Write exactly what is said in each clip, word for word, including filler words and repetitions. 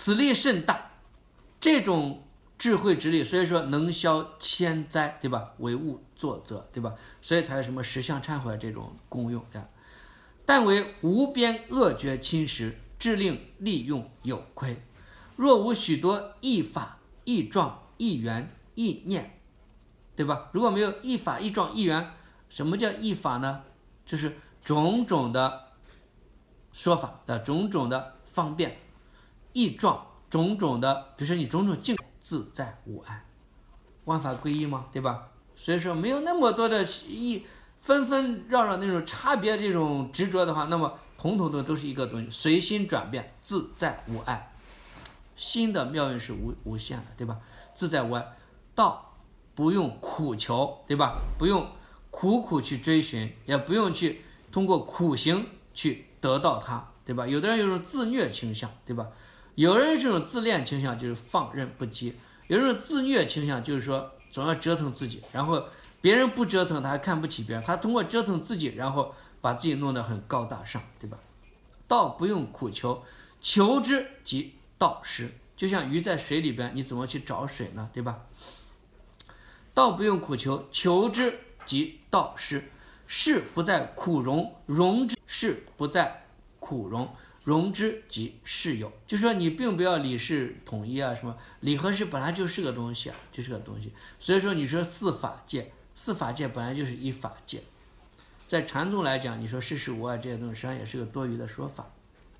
此力甚大，这种智慧之力，所以说能消千灾，对吧？为物作则，对吧？所以才有什么十相忏悔这种功用的。但为无边恶绝侵蚀，致令利用有亏。若无许多异法、异状、异缘、异念，对吧？如果没有异法、异状、异缘，什么叫异法呢？就是种种的说法的种种的方便，异状种种的，比如说你种种境自在无碍，万法归一嘛，对吧？所以说没有那么多的异纷纷扰扰那种差别，这种执着的话，那么统统的都是一个东西，随心转变，自在无碍。心的妙用是无无限的，对吧？自在无碍，道不用苦求，对吧？不用苦苦去追寻，也不用去通过苦行去得到它，对吧？有的人有种自虐倾向，对吧？有人这种自恋倾向就是放任不羁，有人自虐倾向就是说总要折腾自己，然后别人不折腾他还看不起别人，他通过折腾自己，然后把自己弄得很高大上，对吧？道不用苦求，求之即道失。就像鱼在水里边，你怎么去找水呢？对吧？道不用苦求，求之即道失。事不在苦容，容之事不在苦容，容之即事有。就说你并不要理事统一啊，什么理和事本来就是个东西啊，就是个东西。所以说你说四法界，四法界本来就是一法界。在禅宗来讲，你说世事无碍这些东西，实际上也是个多余的说法。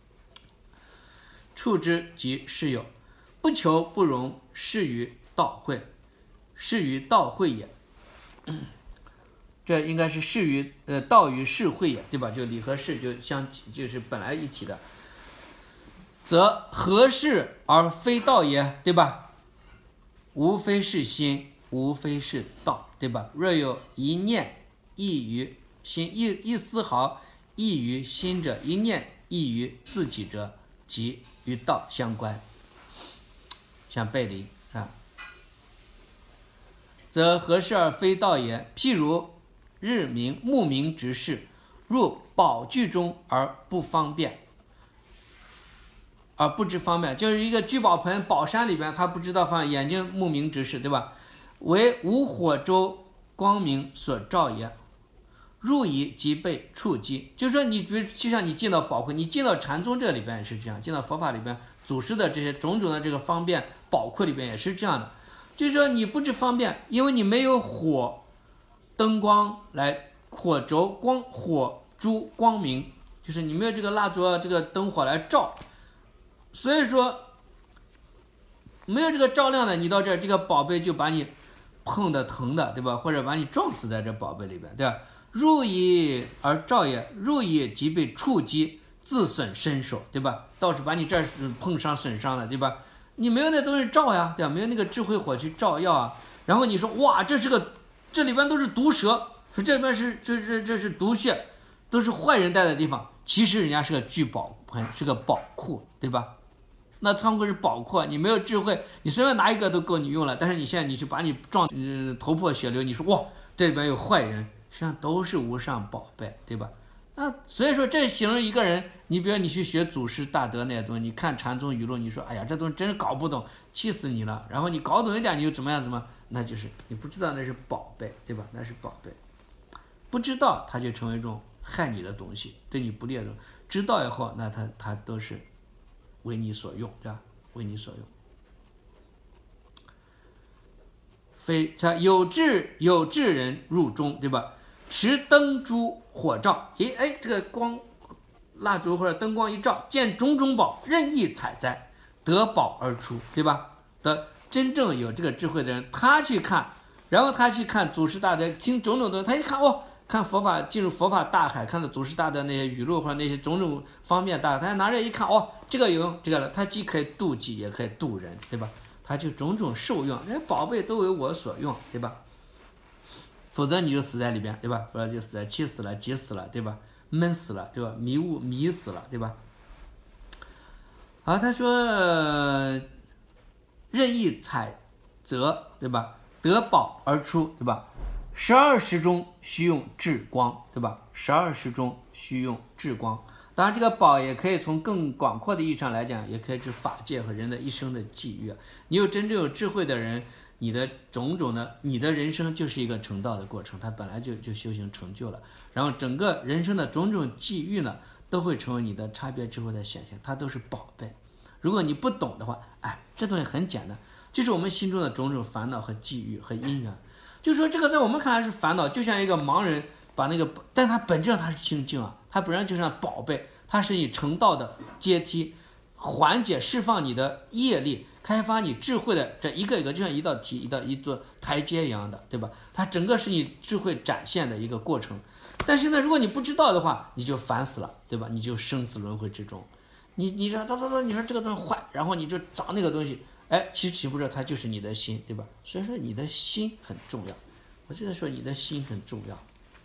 处之即事有，不求不容，是于道会，是于道会也。这应该是事于呃道于事会也，对吧？就理和事就相就是本来一体的，则何事而非道也，对吧？无非是心，无非是道，对吧？若有一念异于心，一一丝毫异于心者，一念异于自己者，即与道相关，像背离啊。则何事而非道也？譬如日明目明之事，入宝具中而不方便，而不知方便，就是一个聚宝盆宝山里边，他不知道方眼睛目明之事，对吧？为无火洲光明所照也。入矣即被触击，就是说你比如就像你进到宝库，你进到禅宗这里边也是这样，进到佛法里边祖师的这些种种的这个方便宝库里边也是这样的，就是说你不知方便，因为你没有火灯光来火轴光火珠光明，就是你没有这个蜡烛啊这个灯火来照，所以说没有这个照亮的，你到这儿这个宝贝就把你碰的疼的，对吧？或者把你撞死在这宝贝里边，对吧？入矣而照也，入矣即被触击，自损身手，对吧？到处把你这儿碰伤损伤了，对吧？你没有那东西照呀，对吧？没有那个智慧火去照耀啊。然后你说哇，这是个，这里边都是毒蛇，说这边是这这这是毒穴，都是坏人待的地方。其实人家是个聚宝盆，是个宝库，对吧？那仓库是宝库，你没有智慧，你随便拿一个都够你用了。但是你现在你去把你撞、呃、头破血流，你说哇，这里边有坏人。实际上都是无上宝贝，对吧？那所以说这形容一个人，你比如你去学祖师大德那些东西，你看禅宗语录，你说哎呀这东西真是搞不懂，气死你了。然后你搞懂一点，你就怎么样怎么，那就是你不知道那是宝贝，对吧？那是宝贝，不知道它就成为一种害你的东西，对你不利的东西。知道以后，那它它都是为你所用，对吧？为你所用。非他有智有智人入中，对吧？持灯珠火照，诶哎，这个光蜡烛或者灯光一照，见种种宝，任意采摘，得宝而出，对吧？的真正有这个智慧的人，他去看，然后他去看祖师大德，听种种的，他一看哦，看佛法进入佛法大海，看到祖师大德那些语录或者那些种种方面大，他拿着一看，哦，这个有用，这个了，他既可以度己，也可以度人，对吧？他就种种受用，这些宝贝都为我所用，对吧？否则你就死在里边，对吧？否则就死在气死了、急死了，对吧？闷死了，对吧？迷雾迷死了，对吧？好，他说、呃、任意采择，对吧？得宝而出，对吧？十二时中须用智光，对吧？十二时中须用智光， 当然，这个宝也可以从更广阔的意义上来讲，也可以指法界和人的一生的际遇。你有真正有智慧的人，你的种种的，你的人生就是一个成道的过程，它本来就就修行成就了。然后整个人生的种种际遇呢，都会成为你的差别智慧的显现，它都是宝贝。如果你不懂的话，哎，这东西很简单，就是我们心中的种种烦恼和际遇和因缘。就是说这个在我们看来是烦恼，就像一个盲人把那个，但它本质上它是清净啊，它本身就像宝贝，它是你成道的阶梯，缓解释放你的业力，开发你智慧的这一个一个，就像一道题一道一座台阶一样的，对吧？它整个是你智慧展现的一个过程。但是呢，如果你不知道的话，你就烦死了，对吧？你就生死轮回之中。你你说，走走走，你说这个东西坏，然后你就找那个东西，哎，其实岂不知它就是你的心，对吧？所以说你的心很重要。我就在说你的心很重要。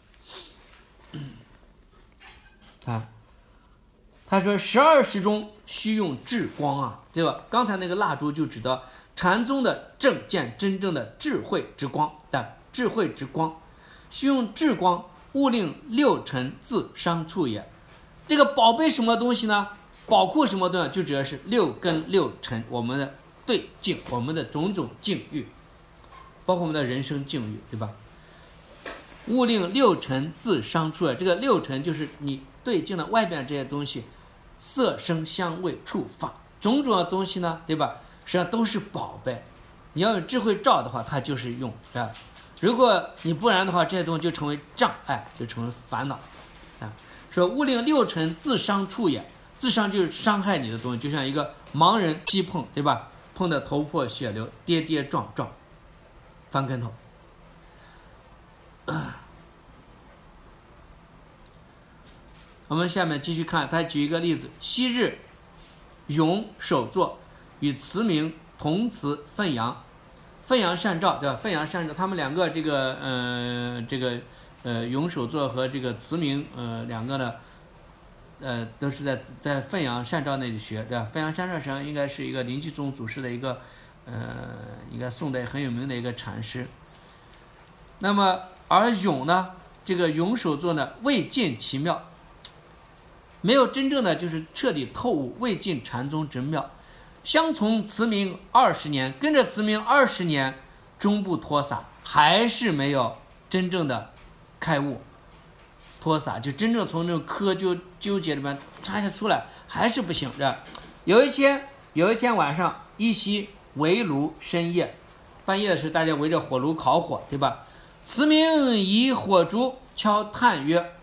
啊，他说十二时中须用智光啊，对吧？刚才那个蜡烛就指的禅宗的正见，真正的智慧之光的智慧之光，须用智光，勿令六尘自伤处也。这个宝贝什么东西呢？保护什么东西？就指的是六根六尘，我们的对境，我们的种种境遇，包括我们的人生境遇，对吧？勿令六尘自伤处也。这个六尘就是你对境的外边这些东西，色声香味触法种种的东西呢，对吧？实际上都是宝贝。你要有智慧照的话，它就是用，对吧？如果你不然的话，这些东西就成为障碍，就成为烦恼啊。说勿令六尘自伤处也，自伤就是伤害你的东西，就像一个盲人击碰，对吧？碰得头破血流，跌跌撞撞，翻跟头。我们下面继续看，他举一个例子：昔日永首座与慈明同辞汾阳，汾阳善照，对吧？汾阳善照，他们两个这个呃这个呃永首座和这个慈明呃两个呢，呃都是在在汾阳善照那里学，对吧？汾阳善照实际上应该是一个临济宗祖师的一个呃应该宋代很有名的一个禅师。那么而永呢，这个永首座呢未尽其妙，没有真正的就是彻底透悟，未尽禅宗之妙。相从慈明二十年，跟着慈明二十年，终不脱洒，还是没有真正的开悟。脱洒就真正从这种窠臼纠结里面拆下出来，还是不行。这有一天，有一天晚上，一夕围炉深夜，半夜的时候，大家围着火炉烤火，对吧？慈明以火烛敲炭曰。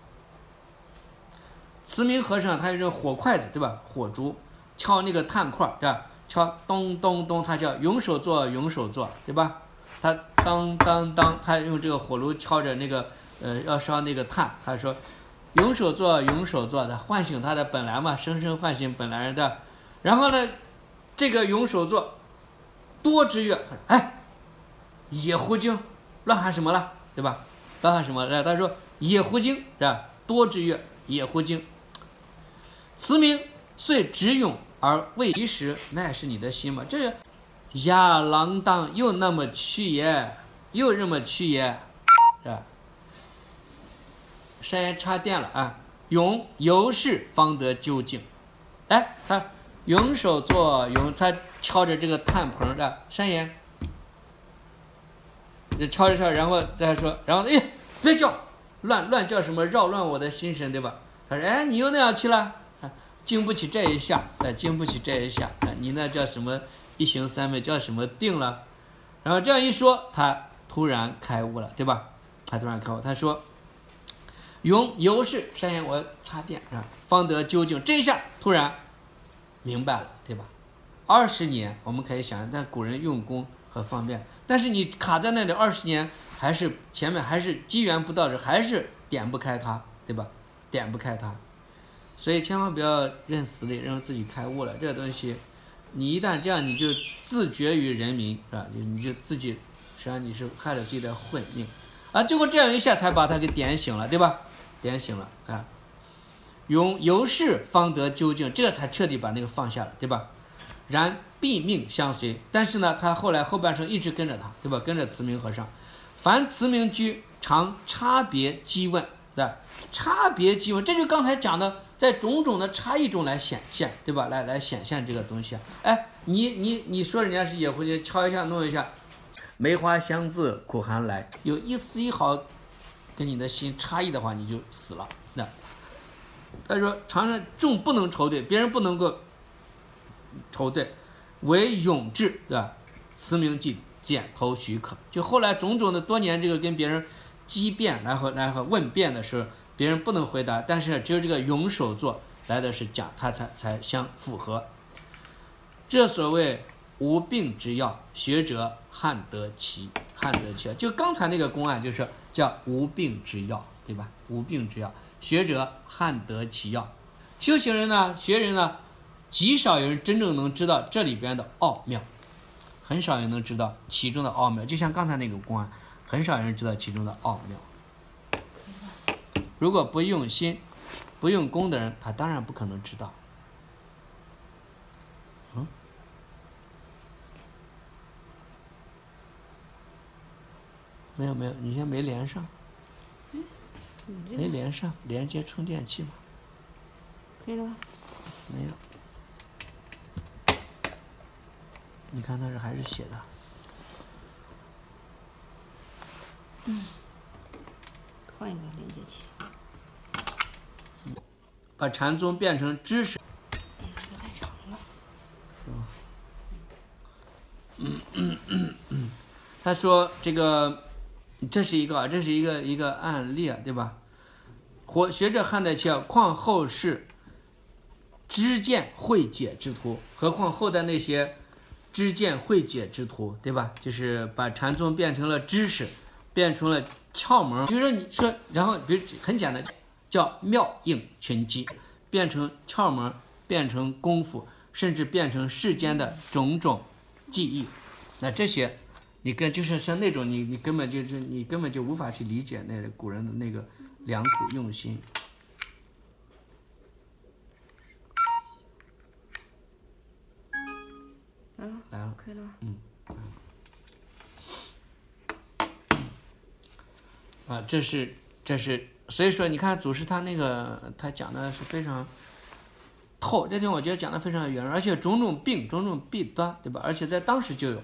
慈明和尚他用火筷子，对吧？火烛敲那个炭块，对吧？敲咚咚咚，他叫永首座，永首座，对吧？他当当当，他用这个火炉敲着那个呃要烧那个炭，他说永首座，永首座的唤醒他的本来嘛，生生唤醒本来人的。然后呢，这个永首座多之曰，他说哎，野狐精，乱喊什么了，对吧？乱喊什么了？他说野狐精，是吧？多之曰野狐精。慈明遂直勇而未及时，那也是你的心嘛？这个呀，郎当又那么去也，又这么去也，是吧？山岩插电了啊！勇由是方得究竟。哎，他永手做永，他敲着这个炭棚的山岩，敲着敲，然后再说，然后哎，别叫，乱乱叫什么，扰乱我的心神，对吧？他说，哎，你又那样去了。经不起这一下，哎，经不起这一下，哎，你那叫什么一行三昧，叫什么定了？然后这样一说，他突然开悟了，对吧？他突然开悟，他说：“永由是山岩，我插电啊，方得究竟。”这一下突然明白了，对吧？二十年我们可以想象，但古人用功和方便，但是你卡在那里二十年，还是前面还是机缘不到这，还是点不开它，对吧？点不开它。所以千万不要认死理，认为自己开悟了。这个东西，你一旦这样，你就自绝于人民，是吧？就你就自己，实际上你是害了自己的混命啊！结果这样一下才把他给点醒了，对吧？点醒了啊！永由是方得究竟，这个才彻底把那个放下了，对吧？然必命相随，但是呢，他后来后半生一直跟着他，对吧？跟着慈明和尚，凡慈明居常差别激问， 对吧？差别即文，这就刚才讲的，在种种的差异中来显现，对吧？来来显现这个东西。哎，你你你说人家是野狐精，敲一下弄一下，梅花香自苦寒来，有一丝一毫跟你的心差异的话，你就死了。那他说常常众不能筹对，别人不能够筹对，唯永志，对吧？慈明记点头许可。就后来种种的多年这个跟别人激辩，然后然后问辩的时候，别人不能回答，但是只有这个永守作来的是讲，他才才相符合。这所谓无病之药，学者汉得其汉得其药。就刚才那个公案就是叫无病之药，对吧？无病之药，学者汉得其药。修行人呢，学人呢，极少有人真正能知道这里边的奥妙，很少人能知道其中的奥妙。就像刚才那个公案，很少人知道其中的奥妙。如果不用心、不用功的人，他当然不可能知道。嗯，没有没有，你现在没连上，没连上，连接充电器嘛？ 可以了吧？ 没有。你看那是还是写的。 嗯，换一个连接器。 把禅宗变成知识。 这个太长了。 嗯嗯嗯嗯，他说这个，这是一个，这是一个一个案例啊，对吧？或学者汉代切，况后世知见慧解之徒，何况后代那些知见慧解之徒，对吧？就是把禅宗变成了知识，变成了窍门。就是说你说，然后比如很简单，叫妙应群机，变成窍门，变成功夫，甚至变成世间的种种技艺。那这些，你跟就是像那种你你根本就是你根本就无法去理解那个古人的那个良苦用心。来了， 可以了。 嗯，啊，这是这是，所以说你看祖师他那个他讲的是非常透，这地方我觉得讲的非常圆润，而且种种病、种种弊端，对吧？而且在当时就有。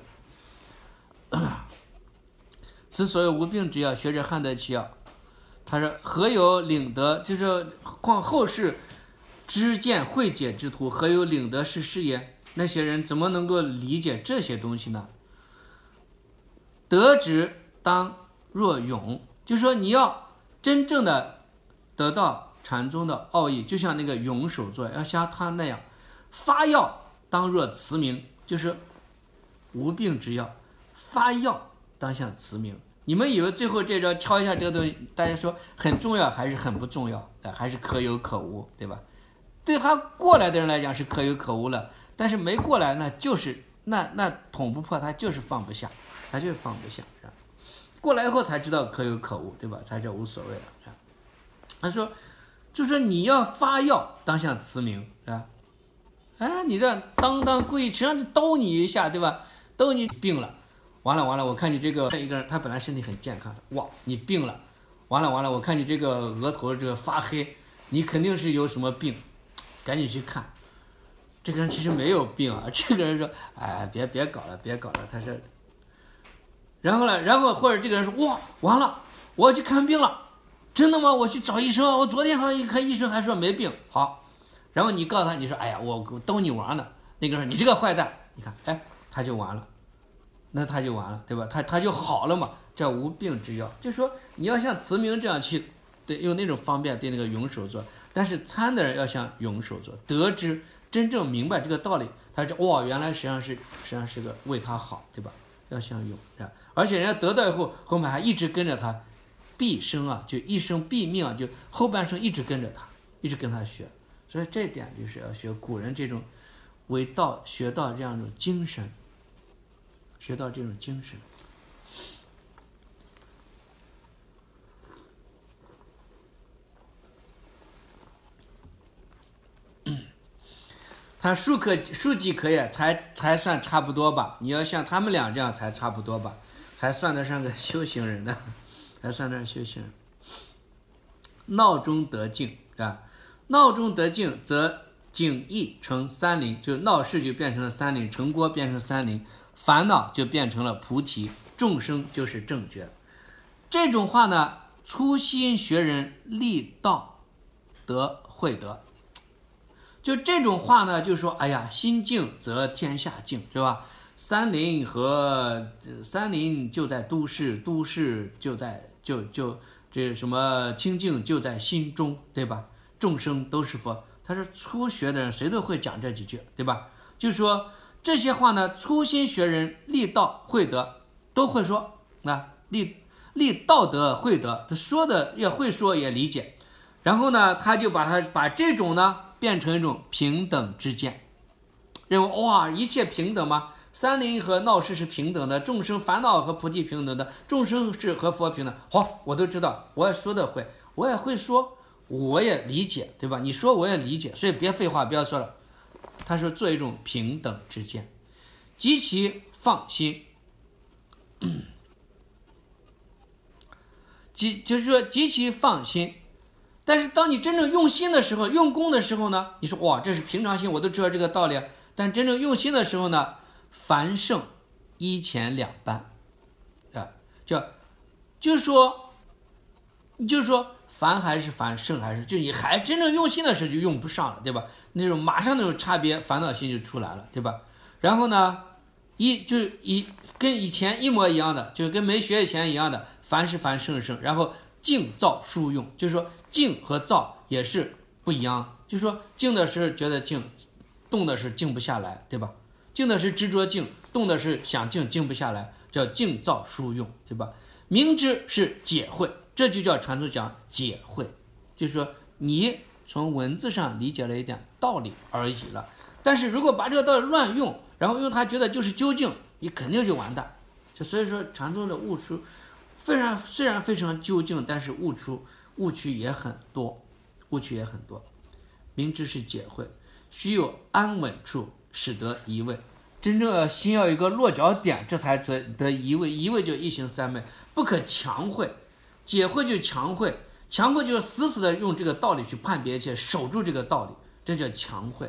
此所谓无病之药，学者汉得其药。他说：“何有领得？就是况后世知见慧解之徒，何有领得是是也？那些人怎么能够理解这些东西呢？得之当若永，就是说你要真正的得到禅宗的奥义，就像那个永守作，要像他那样发药当若慈明，就是无病之药，发药当像慈明。你们以为最后这招敲一下这个东西，大家说很重要还是很不重要？还是可有可无，对吧？对他过来的人来讲是可有可无了，但是没过来那就是那那捅不破，他就是放不下，他就是放不下。过来以后才知道可有可无，对吧？才是无所谓了。他说，就说你要发药当像慈明，啊，哎，你这当当故意实际上是兜你一下，对吧？兜你病了。完了完了，我看你这个一个人，他本来身体很健康的，哇，你病了，完了完了，我看你这个额头这个发黑，你肯定是有什么病，赶紧去看。这个人其实没有病啊，这个人说，哎，别别搞了，别搞了，他说，然后呢，然后或者这个人说，哇，完了，我要去看病了，真的吗？我去找医生，我昨天好像一看医生还说没病，好，然后你告诉他，你说，哎呀，我我逗你玩呢，那个人说你这个坏蛋，你看，哎，他就完了。那他就完了，对吧？他他就好了嘛，这无病之药。就是说你要像慈明这样去，对，用那种方便对那个永守作，但是参的人要像永守作，得知真正明白这个道理，他说哇，原来实际上是实际上是个为他好，对吧？要像永，是吧？而且人家得到以后，后面还一直跟着他，毕生啊，就一生毕命啊，就后半生一直跟着他，一直跟他学。所以这一点就是要学古人这种为道学道这样一种精神。学到这种精神，他数可数计可也，才才算差不多吧。你要像他们俩这样才差不多吧，才算得上个修行人呢，才算得上修行人。 闹中得静啊，闹中得静则景异成三林，就闹市就变成了三林，城郭变成三林，烦恼就变成了菩提，众生就是正觉。这种话呢，粗心学人立道得慧得。就这种话呢，就说哎呀，心静则天下静，是吧？三林和三林就在都市，都市就在就就这什么清净就在心中，对吧？众生都是佛。他说初学的人谁都会讲这几句，对吧？就说这些话呢，粗心学人立道慧德都会说啊，立立道德慧德，他说的也会说也理解。然后呢，他就把他把这种呢变成一种平等之见，认为哇，一切平等吗？三林和闹市是平等的，众生烦恼和菩提平等的，众生是和佛平等。好，我都知道，我也说的会，我也会说，我也理解，对吧？你说我也理解，所以别废话，不要说了。他说做一种平等之见，极其放心，极就是说极其放心。但是当你真正用心的时候，用功的时候呢，你说哇，这是平常心，我都知道这个道理。但真正用心的时候呢，凡圣一前两般，啊，叫就是说，就是说凡还是凡，圣还是，就你还真正用心的时候就用不上了，对吧？那种马上那种差别，烦恼心就出来了，对吧？然后呢，一就是一跟以前一模一样的，就是跟没学以前一样的，凡是凡，圣是圣，然后静躁疏用，就是说静和躁也是不一样，就是说静的是觉得静，动的是静不下来，对吧？静的是执着静，动的是想静，静不下来，叫静躁疏用，对吧？明知是解慧，这就叫禅宗讲解慧，就是说你从文字上理解了一点道理而已了。但是如果把这个道理乱用，然后用它觉得就是究竟，你肯定就完蛋。就所以说禅宗的悟出非常虽然非常究竟，但是悟出误区也很多，误区也很多。明知是解慧，须有安稳处，使得一味。真正要心要有一个落脚点，这才得得一味。一味就一行三昧，不可强会。解慧就强会，强会就是死死的用这个道理去判别一切，守住这个道理，这叫强会。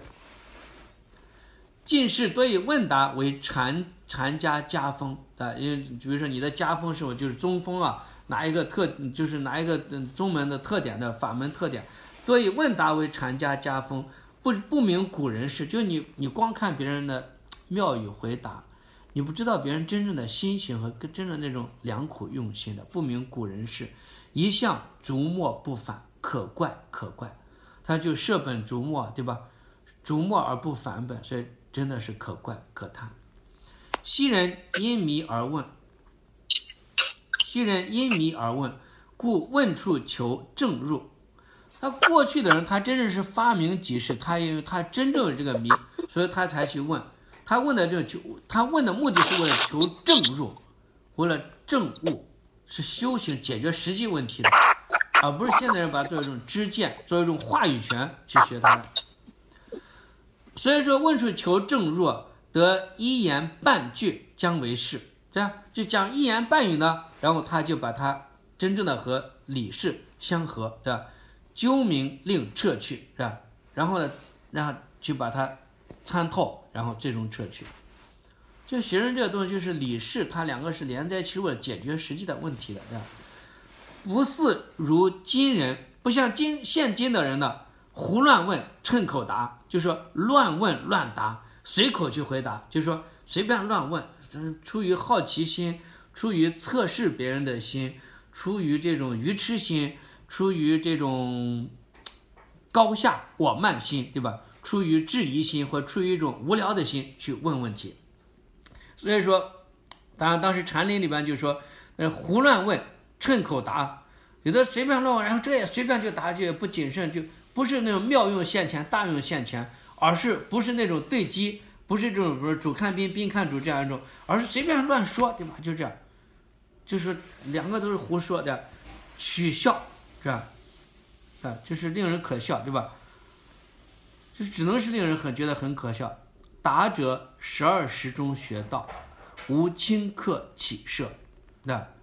进士多以问答为禅禅家家风啊，因为比如说你的家风是否就是宗风啊，哪一个特就是哪一个宗门的特点的法门特点，多以问答为禅家家风，不不明古人事，就是你你光看别人的妙语回答，你不知道别人真正的心性和真正那种良苦用心的，不明古人事，一向逐末不返，可怪可怪。他就舍本逐末，对吧？逐末而不返本，所以真的是可怪可叹。昔人因迷而问，昔人因迷而问，故问处求正入。他过去的人，他真正是发明即是，他因为他真正有这个迷，所以他才去问。他问的这个求，他问的目的是为了求正入，为了正悟，是修行解决实际问题的，而不是现在人把它作为一种知见，作为一种话语权去学它的。所以说问处求正入，得一言半句将为是，这样就讲一言半语呢，然后他就把它真正的和理事相合，对吧？究明令撤去，是吧？然后呢，然后去把它参透，然后最终撤去。就学生这个东西，就是理事，它两个是连在一起，为了解决实际的问题的，对吧？不似如今人，不像今现今的人呢，胡乱问，趁口答，就是说乱问乱答，随口去回答，就是说随便乱问，出于好奇心，出于测试别人的心，出于这种愚痴心，出于这种高下我慢心，对吧？出于质疑心或出于一种无聊的心去问问题。所以说，当然当时禅林里边就说，呃，胡乱问，趁口答，有的随便乱问，然后这也随便就答，就也不谨慎，就不是那种妙用现前、大用现前，而是不是那种对机，不是这种不是主看宾，宾看主这样一种，而是随便乱说，对吧？就这样，就是两个都是胡说的，取笑，是吧？啊，就是令人可笑，对吧？就是只能是令人很觉得很可笑。达者十二时中学道，无顷刻起摄，那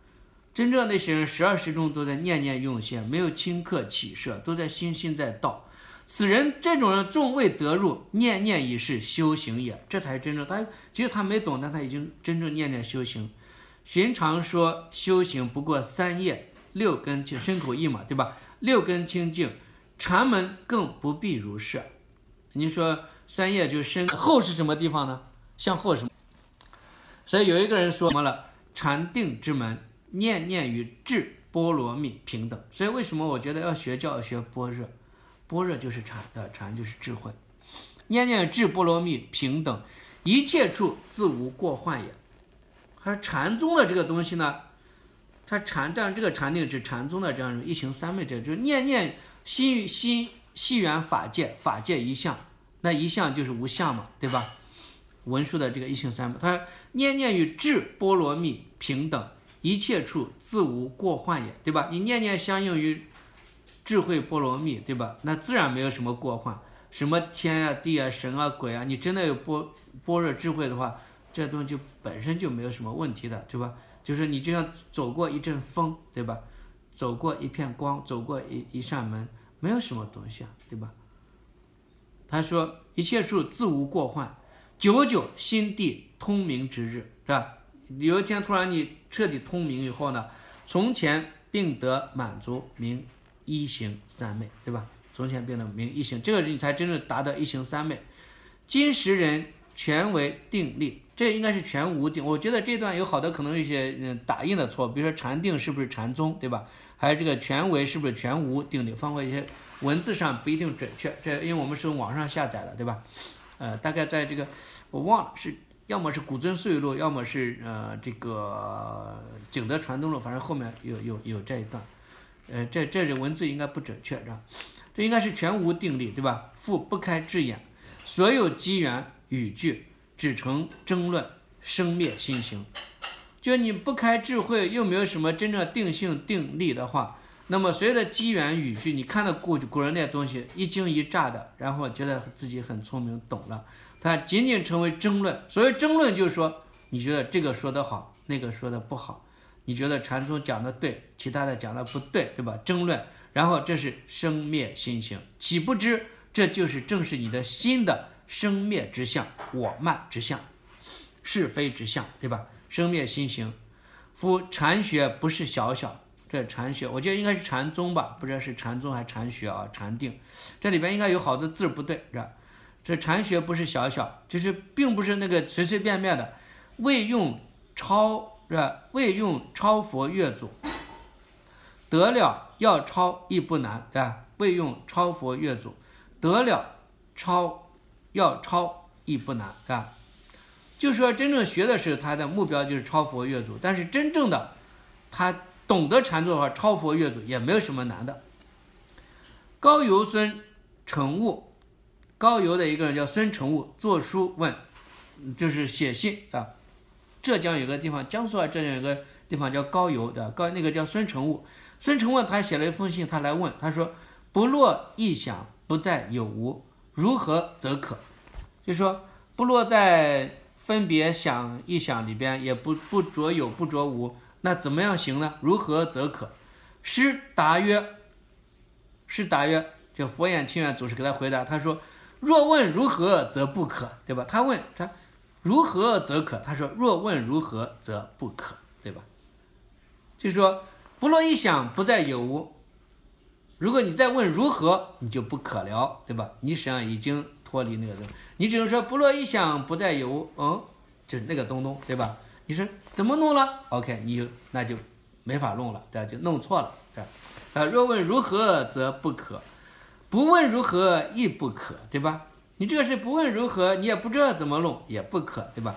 真正那些人十二时中都在念念用心，没有顷刻起舍，都在心心在道。此人这种人纵未得入，念念已是修行也。这才是真正他其实他没懂，但他已经真正念念修行。寻常说修行不过三业，六根清身口意嘛，对吧？六根清净，禅门更不必如是。你说三业就是身后是什么地方呢？向后什么？所以有一个人说什么了？禅定之门，念念与智波罗蜜平等。所以为什么我觉得要学教要学般若？般若就是禅的，禅就是智慧。念念智波罗蜜平等，一切处自无过患也。而禅宗的这个东西呢，它禅这样这个禅定是禅宗的这样一行三昧者，就是念念心心系缘法界，法界一相，那一相就是无相嘛，对吧？文殊的这个一行三昧，他说念念与智波罗蜜平等，一切处自无过患也，对吧？你念念相应于智慧波罗蜜，对吧？那自然没有什么过患，什么天啊、地啊、神啊、鬼啊，你真的有般般若智慧的话，这东西就本身就没有什么问题的，对吧？就是你就像走过一阵风，对吧？走过一片光，走过一一扇门，没有什么东西啊，对吧？他说一切处自无过患，久久心地通明之日，是吧？有一天突然你彻底通明以后呢，从前并得满足，名一行三昧，对吧？从前变得名一行，这个你才真正达到一行三昧。今时人全为定力，这应该是全无定。我觉得这段有好多可能一些嗯打印的错，比如说禅定是不是禅宗，对吧？还有这个全为是不是全无定力，包括一些文字上不一定准确。这因为我们是从网上下载的，对吧？呃，大概在这个我忘了是要么是古尊岁月录，要么是呃这个景德传灯录，反正后面有有有这一段。呃，这这是文字应该不准确，是吧？这应该是全无定力，对吧？复不开智眼，所有机缘语句只成争论，生灭心行。就你不开智慧，又没有什么真正定性定力的话，那么所有的机缘语句，你看到古古人那些东西一惊一乍的，然后觉得自己很聪明懂了，它仅仅成为争论。所谓争论就是说，你觉得这个说得好，那个说得不好。你觉得禅宗讲的对，其他的讲的不对，对吧？争论，然后这是生灭心行，岂不知这就是正是你的心的生灭之相，我慢之相，是非之相，对吧？生灭心行，夫禅学不是小小，这禅学我觉得应该是禅宗吧，不知道是禅宗还是禅学啊？禅定，这里边应该有好多字不对，是吧？这禅学不是小小，就是并不是那个随随便便的，未用超。是吧？未用超佛越祖，得了要超亦不难，对吧？未用超佛越祖，得了超要超亦不难，对吧？就说真正学的时候，他的目标就是超佛越祖，但是真正的他懂得禅宗的话，超佛越祖也没有什么难的。高邮孙成悟，高邮的一个人叫孙成悟，作书问，就是写信啊。浙江有个地方，江苏啊，浙江有个地方叫高邮的，高那个叫孙成悟。孙成悟他写了一封信，他来问，他说：“不落意想，不在有无，如何则可？”就说不落在分别想意想里边，也不不着有不着无，那怎么样行呢？如何则可？师答曰：“师答曰，这佛眼清远祖师给他回答，他说：若问如何，则不可，对吧？他问他。如何则可？他说：若问如何，则不可，对吧？就是说，不落一想，不在有无。如果你再问如何，你就不可了，对吧？你实际上已经脱离那个东西，你只能说不落一想，不在有无，嗯，就是那个东东，对吧？你说怎么弄了 ？OK， 你就那就没法弄了，对吧？就弄错了，对吧？啊，若问如何，则不可；不问如何，亦不可，对吧？你这个是不问如何，你也不知道怎么弄，也不可，对吧？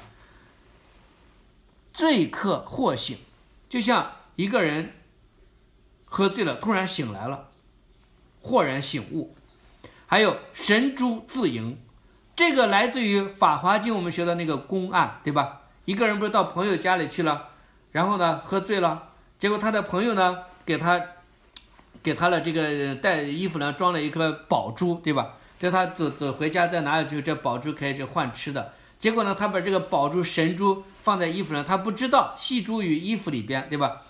醉客或醒，就像一个人喝醉了，突然醒来了，豁然醒悟。还有神珠自迎，这个来自于《法华经》我们学的那个公案，对吧？一个人不是到朋友家里去了，然后呢喝醉了，结果他的朋友呢给他给他了这个带衣服上装了一颗宝珠，对吧？这他走走回家再拿下去，这宝珠可以这换吃的。结果呢，他把这个宝珠神珠放在衣服上，他不知道细珠于衣服里边，对吧？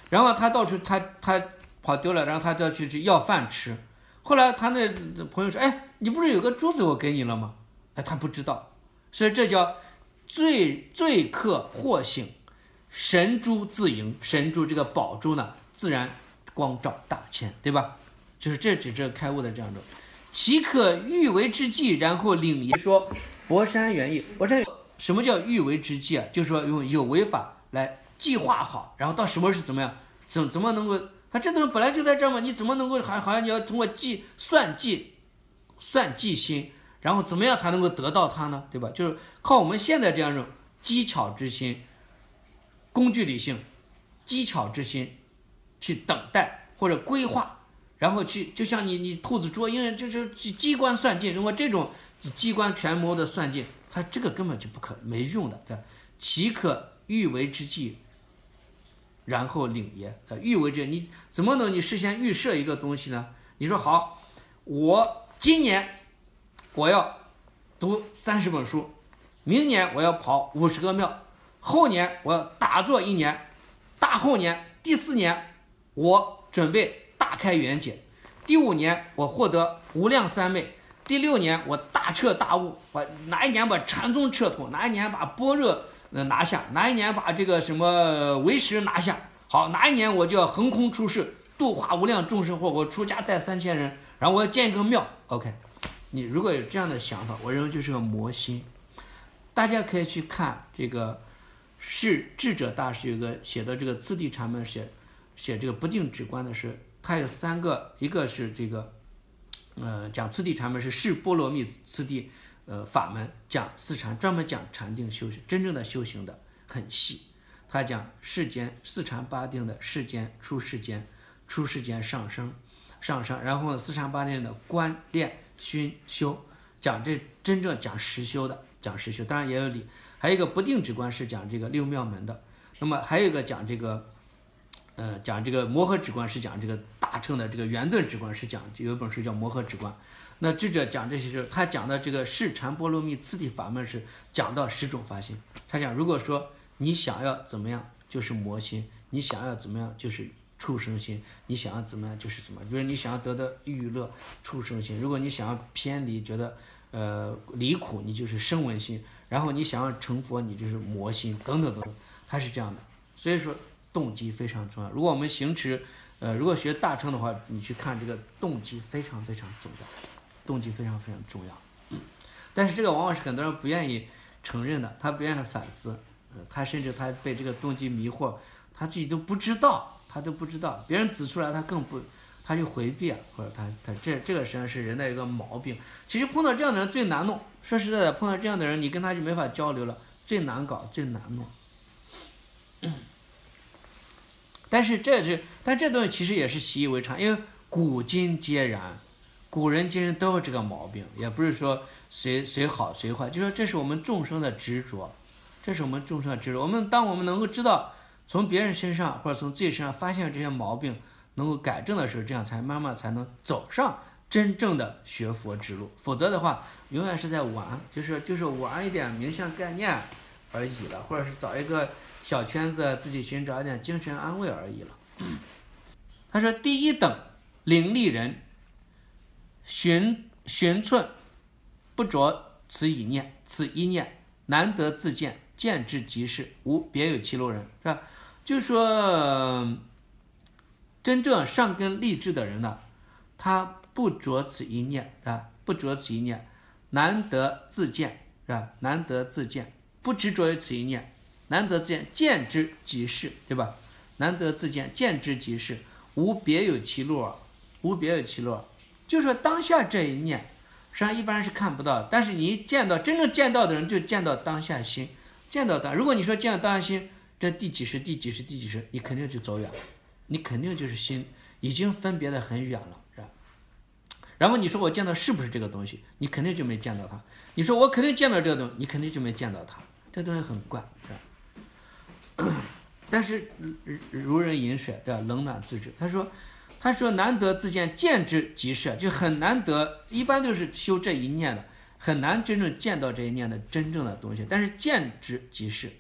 然后他到处他他跑丢了，然后他就要去去要饭吃。后来他那朋友说：“哎，你不是有个珠子我给你了吗？”哎，他不知道，所以这叫罪罪客祸醒，神珠自盈。神珠这个宝珠呢，自然光照大千，对吧？就是这指这开悟的这样一种。岂可欲为之计，然后领也？说博山园艺，博山什么叫欲为之计啊？就是说用有为法来计划好，然后到什么是怎么样，怎怎么能够？他这东西本来就在这儿嘛，你怎么能够好好像你要通过计算计算计心，然后怎么样才能够得到它呢？对吧？就是靠我们现在这样一种机巧之心、工具理性、机巧之心去等待或者规划，然后去就像你你兔子捉鹰，就是机关算尽。如果这种机关权谋的算尽，它这个根本就不可没用的，对吧？岂可欲为之计，然后领也？呃，欲为之，你怎么能你事先预设一个东西呢？你说好，我今年我要读三十本书，明年我要跑五十个庙，后年我要打坐一年，大后年第四年我准备大开圆解，第五年我获得无量三昧，第六年我大彻大悟，我哪一年把禅宗彻透，哪一年把般若拿下，哪一年把这个什么唯识拿下，好，哪一年我就要横空出世，度化无量众生，或我出家带三千人，然后我要建一个庙。 OK， 你如果有这样的想法，我认为就是个魔心。大家可以去看这个是智者大师有个写的这个次第禅门，写写这个不定止观的是，他有三个，一个是这个呃讲次第禅门是释波罗蜜次第呃法门，讲四禅，专门讲禅定修行，真正的修行的很细。他讲世间四禅八定的世间出世间，出世间上升上升，然后呢四禅八定的观练熏修，讲这真正讲实修的，讲实修，当然也有理。还有一个不定止观是讲这个六妙门的，那么还有一个讲这个呃讲这个摩诃止观是讲这个大乘的这个圆顿止观是讲，有一本书叫摩诃止观。那智者讲这些时候，他讲的这个释禅波罗蜜次第法门是讲到十种法心。他讲如果说你想要怎么样就是魔心，你想要怎么样就是畜生心，你想要怎么样就是怎么样，比如你想要得到欲乐，畜生心；如果你想要偏离，觉得呃离苦，你就是声闻心；然后你想要成佛，你就是魔心，等等等等，它是这样的。所以说动机非常重要。如果我们行持呃如果学大乘的话，你去看这个动机非常非常重要，动机非常非常重要。嗯、但是这个往往是很多人不愿意承认的，他不愿意反思。他甚至他被这个动机迷惑，他自己都不知道，他都不知道，别人指出来他更不，他就回避啊，或者他他这这个实际上是人的一个毛病。其实碰到这样的人最难弄，说实在的，碰到这样的人，你跟他就没法交流了，最难搞，最难弄。嗯、但是这是，但这东西其实也是习以为常，因为古今皆然，古人今人都有这个毛病，也不是说谁谁好谁坏，就说这是我们众生的执着。这是我们众生的执着。我们当我们能够知道从别人身上或者从自己身上发现这些毛病，能够改正的时候，这样才慢慢才能走上真正的学佛之路。否则的话，永远是在玩，就是就是玩一点名相概念而已了，或者是找一个小圈子自己寻找一点精神安慰而已了。他说：第一等领力人，寻寻寸不着此一念，此一念难得自见。见之即是，无别有其路人，是吧？就是说，真正上根立志的人呢，他不着此一念，啊，不着此一念，难得自见，是吧？难得自见，不执着于此一念，难得自见，见之即是，对吧？难得自见，见之即是，无别有其路，无别有其路。就是说，当下这一念，实际上一般人是看不到的，但是你一见到，真正见到的人，就见到当下心。见到当，如果你说见到当下心，这第几十、第几十、第几十，你肯定就走远了，你肯定就是心已经分别得很远了，是吧？然后你说我见到是不是这个东西，你肯定就没见到它。你说我肯定见到这个东西，你肯定就没见到它。这东西很怪，是吧？但是如人饮水，对吧？冷暖自知。他说，他说难得自见，见之即是，就很难得，一般都是修这一念的。很难真正见到这一念的真正的东西，但是见之即是，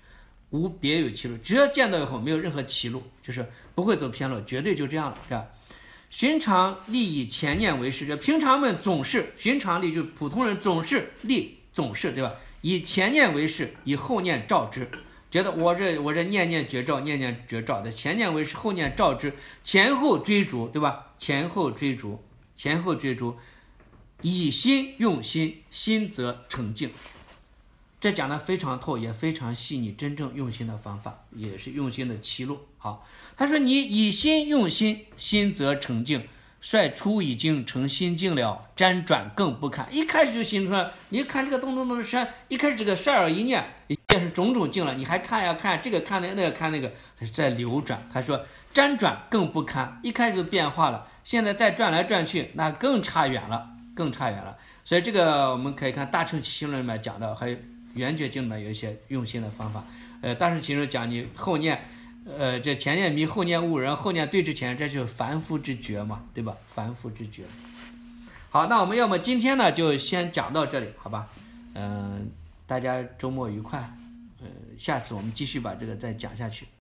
无别有其路，只要见到以后没有任何歧路，就是不会走偏路，绝对就这样了，是吧？寻常立以前念为是，这平常们总是寻常立，就是普通人总是立，总是对吧？以前念为是，以后念照之。觉得我这我这念念绝照，念念绝照的，前念为是，后念照之，前后追逐，对吧？前后追逐，前后追逐，以心用心，心则成静。这讲的非常透，也非常细腻，真正用心的方法，也是用心的歧路。好，他说你以心用心，心则成静。率出已经成心境了，辗转更不看。一开始就心出来，你看这个咚咚咚的山，一开始这个率尔一念，也是种种境了，你还看呀看这个看那个那个看那个，在流转。他说辗转更不堪，一开始就变化了，现在再转来转去，那更差远了，更差远了。所以这个我们可以看《大乘起心论》里面讲的，还有《圆觉经》里面有一些用心的方法。呃，《大乘起心论》讲你后念。呃，这前念迷，后念悟，然后后念对之前，这就是凡夫之觉嘛，对吧？凡夫之觉。好，那我们要么今天呢就先讲到这里，好吧？嗯、呃，大家周末愉快。呃，下次我们继续把这个再讲下去。